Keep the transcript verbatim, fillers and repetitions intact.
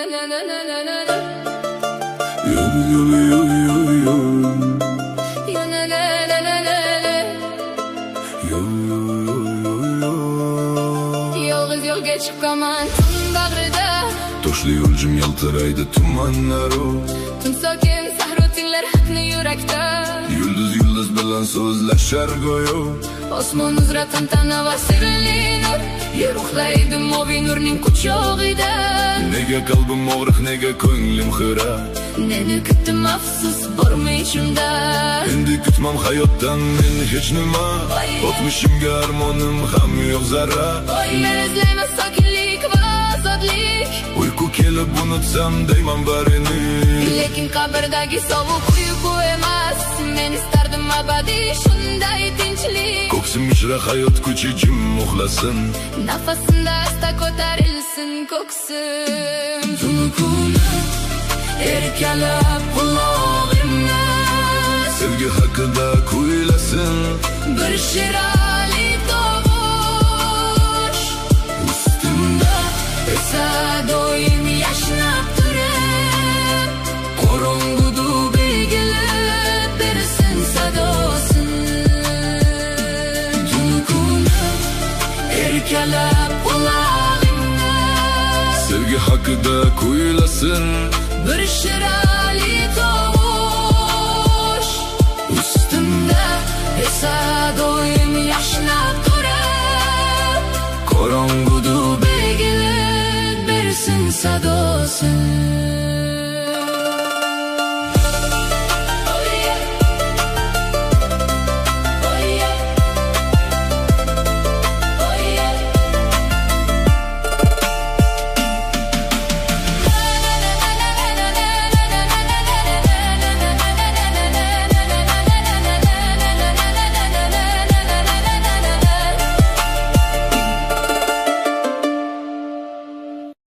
Yolg'iz yo'lga chiqaman tun bag'rida, toshli yo'lcim yaltiraydi tumanlaru, tun sokin sahro tinglar xatni yurakda, yulduz yulduz bilan so'zlashar go'yo, osmon uzra tantana va sirli nur, yer uxlaydi moviy nurning quchog'ida. Nega qalbim og'riq, nega ko'nglim xira, Neni kutdim afsus bormi ichimda, endi kutmam hayotdan men hech nima, o'tmishimga armonim ham yo'q zarra. Men izlayman sokinlik va ozodlik, Uyqu kelib unutsam deyman barini, lekin qabrdagi sovuq uyqu emas. Men istardim abadiy shunday tinchlik, ko'ksim ijra hayot kuchi jim uxlasin, nafasimda asta ko'tarilsin ko'ksim. Tunu kuni erkalab qulog'imni, sevgi haqida kuylasin bir shirali tovush, ustimda esa doim yashnab turib, qorong'uda belgilab bersin sadosin. Tunu kuni erkalab qulog'imni, sevgi haqida kuylasin bir shirali tovush, ustimda esa doim yashnab turib, qorong'uda belgilab bersin sadosin.